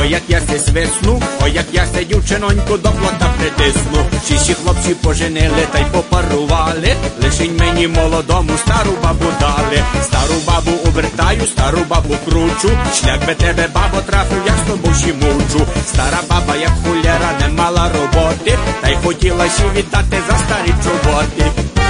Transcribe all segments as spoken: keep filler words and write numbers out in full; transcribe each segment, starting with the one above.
ой, як я се свисну, ой, як я се дівчиноньку до плота притисну. Шіші хлопці поженили та й попарували, лишень мені молодому стару бабу дали. Стару бабу обертаю, стару бабу кручу, шлях би тебе, бабо, трафив, я з тобою ще мучу. Стара баба, як хуляра, не мала роботи, та й хотіла ще віддати за старі чоботи.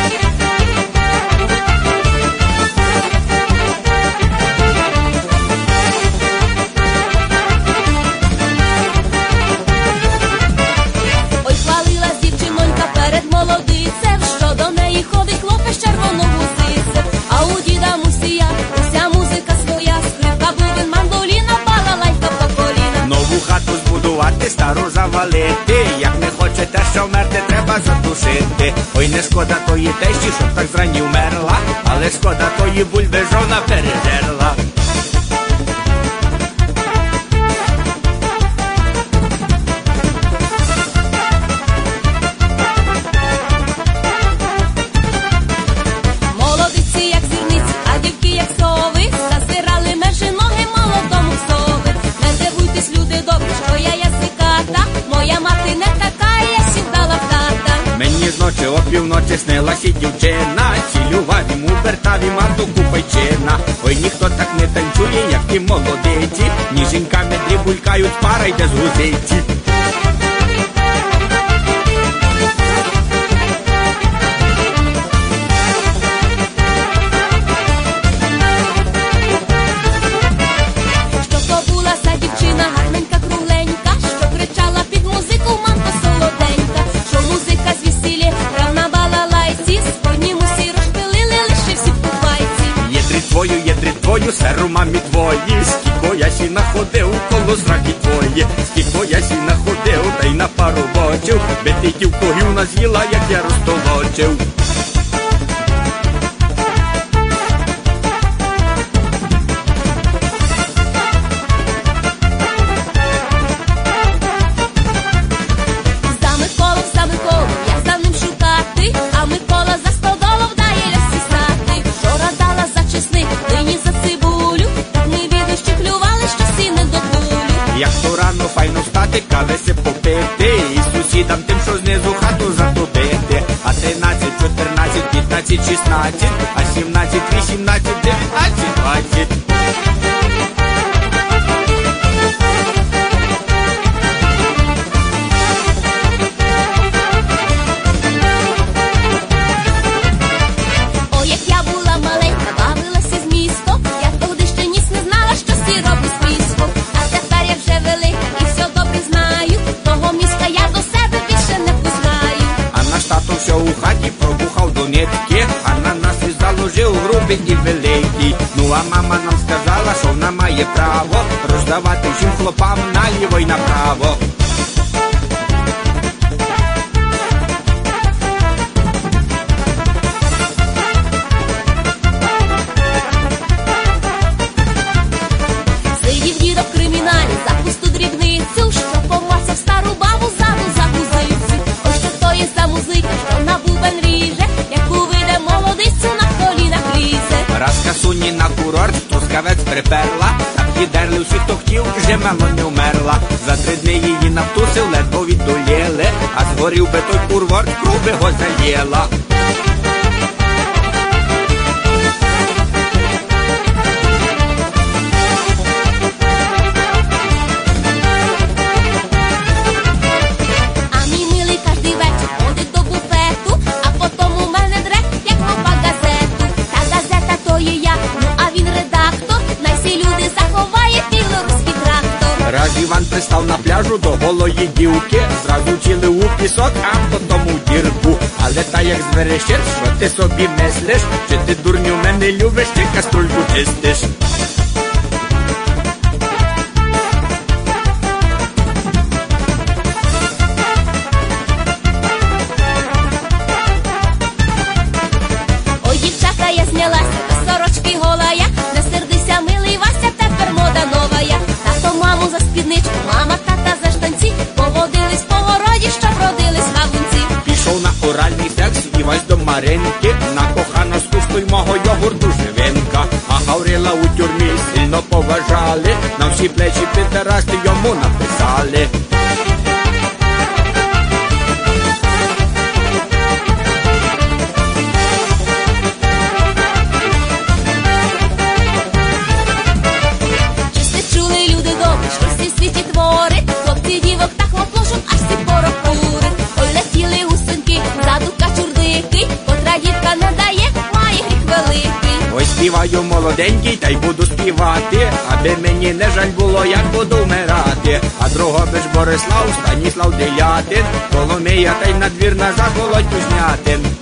Стару завалити, як не хочете, що вмерти, треба задушити. Ой, не шкода тої тещі, щоб так зрані вмерла, але шкода тої бульби, що вона пережерла. Молодиці, як зірниці, а дівки, як сови, зазирали межі ноги молодому сови. Не дивуйтесь, люди добрі, що я моя мати не така, я сідала в тата. Мені зночі опівночі снилася дівчина, цілював йому вертав і мав до купайчина. Ой, ніхто так не танцює, як ті молодиці, ніженьками дрібулькають, пара йде з гузиці. Твою серу мамі твої, скілько я сі находив коло зраки твої, скілько я сі находив, та й на пару бочив, би ти тівку гівна з'їла, як я розтолочив. За Миколом, за Миколом, як за ним шукати, а Микола за стодолом дає лясі сати. Вчора дала за чесник, нині за цибулю, так ми біди ще клювали, що сіни до кулю. Як то рано файно встати, кависи попити, і сусідам тим, що знизу хату затопити. А тринадцять, чотирнадцять, п'ятнадцять, шістнадцять, а сімнадцять, вісімнадцять, дев'ятнадцять, двадцять. У хаті пробухав до нитки, а на нас і заложив грубий і великий. Ну а мама нам сказала, що вона має право роздавати всім хлопам наліво й направо. Сидів дідо в криміналі за пусту дрібницю, що помацав стару бабу ззаду за гузицю. Ось що то є за музика, що на бубен ріже, яку вийде молодицю на колінах лізе. Раз касуні на курорт, трускавець приперла, так їдерли всі, хто хотів, вже мало не вмерла. За три дні її навтусив, ледве віддоліли, а згорів би той курорт, кров би го заїла. Раз Іван пристав на пляжу до голої дівки, зразу вчили у пісок, а потім у дірку. Але та як зверещиш, що ти собі мислиш, чи ти дурню мене любиш, чи каструльку чистиш. Ой, дівчата, я знялася, без сорочки голая, не сердися, милий Вася, тепер мода новая. Тато маму за спідничку, мама тата за штанці, поводились по городі, щоб родились гавунці. Пішов на оральний секс і Вась до Маринки, на кохана скуштуй мого йогурту живинка. Ага, Гаврила у тюрмі сильно поважали, на всі плечі підарасти йому написали. Чи сте чули, люди добрі, що всі світі творить? Хлопці дівок та хлоплошок аж всі порохури. Ой, летіли гусеньки, ззаду качурдики, котра дівка не дає, має гріх великий. Ой, співаю молоденький, та й буду співати, аби мені не жаль було, як буду вмирати. А Дрогобич Борислав, Станіслав Делятин, Коломия та й надвірна за Володьку знятин.